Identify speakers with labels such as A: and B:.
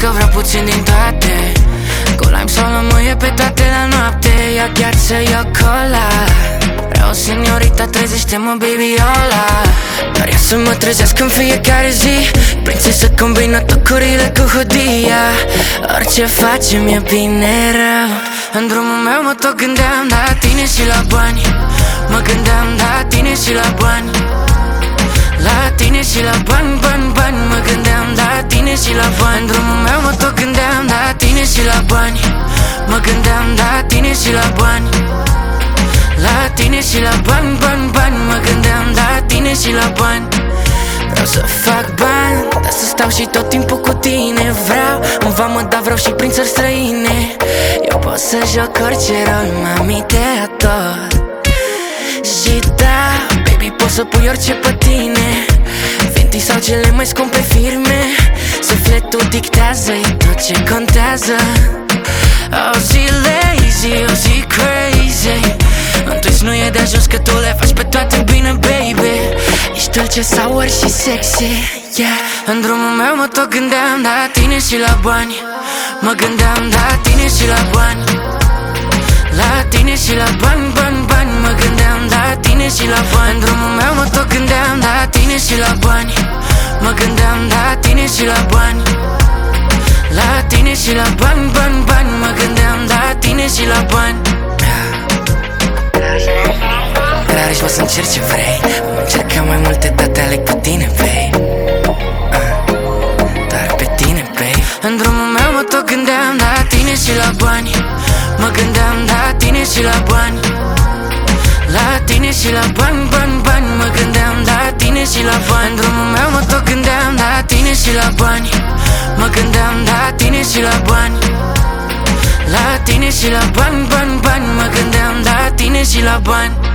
A: că vreau puțin din toate. Cu lime sau lămâie pe toate la noapte. Ia gheață, ia cola. Vreau seniorita, trezește-mă, babyola. Dar ia să mă trezesc în fiecare zi. Prințesă combină tocurile cu hodia. Orice facem e bine rău. În drumul meu mă tot gândeam la tine și la bani. Mă gândeam la tine și la bani. La tine și la bani, bani, bani. Mă gândeam la tine și la bani. În drumul meu mă tot gândeam la tine și la bani. Mă gândeam la tine și la bani. La tine și la bani, bani, bani. Mă gândeam la tine și la bani. Vreau să fac bani, dar să stau și tot timpul cu tine. Vreau în vamă, dar vreau și prin țări străine. Eu pot să joc orice rol, mami, te ador. Și da, baby, poți să pui orice pe tine. Fenty sau cele mai scumpe firme. Sufletul dictează, e tot ce contează. O zi lazy, o zi crazy. În twist nu e de ajuns că tu le faci pe toate bine, baby. Ești dulce, sour și sexy, yeah. În drumul meu mă tot gândeam la tine și la bani. Mă gândeam la tine și la bani. La tine și la bani, bani, bani. Mă gândeam la tine și la bani. În drumul meu mă tot gândeam la tine și la bani. Mă gândeam la tine și la bani. La tine și la bani, bani, bani. Mă gândeam la tine și la bani. Dar aici poți să încerci ce vrei. Am încercat mai multe date, aleg pe tine, babe. Dar pe tine, babe. În drumul meu mă tot gândeam la tine și la bani. Mă gândeam la tine și la bani. La tine și la bani, bani, bani. Mă gândeam la tine și la bani. În drumul meu mă tot gândeam la tine și la bani. Mă gândeam la tine și la bani. La tine și la bani, bani, bani. Mă gândeam la tine și la bani.